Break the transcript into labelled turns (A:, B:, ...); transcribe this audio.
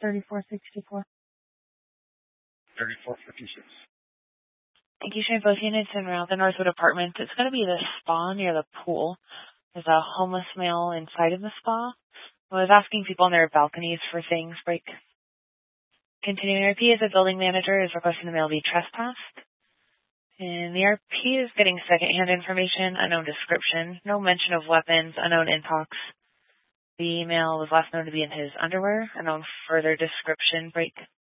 A: 3464.
B: 3456.
C: Thank you, both units en route the Northwood Apartments. It's going to be the spa near the pool. There's a homeless male inside of the spa. I was asking people on their balconies for things. Break. Continuing RP as a building manager is requesting the male be trespassed. And the RP is getting secondhand information, unknown description, no mention of weapons, unknown intox. The male was last known to be in his underwear, unknown further description. Break.